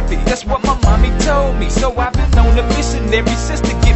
happy. That's what my mommy told me. So I've been on a mission ever since to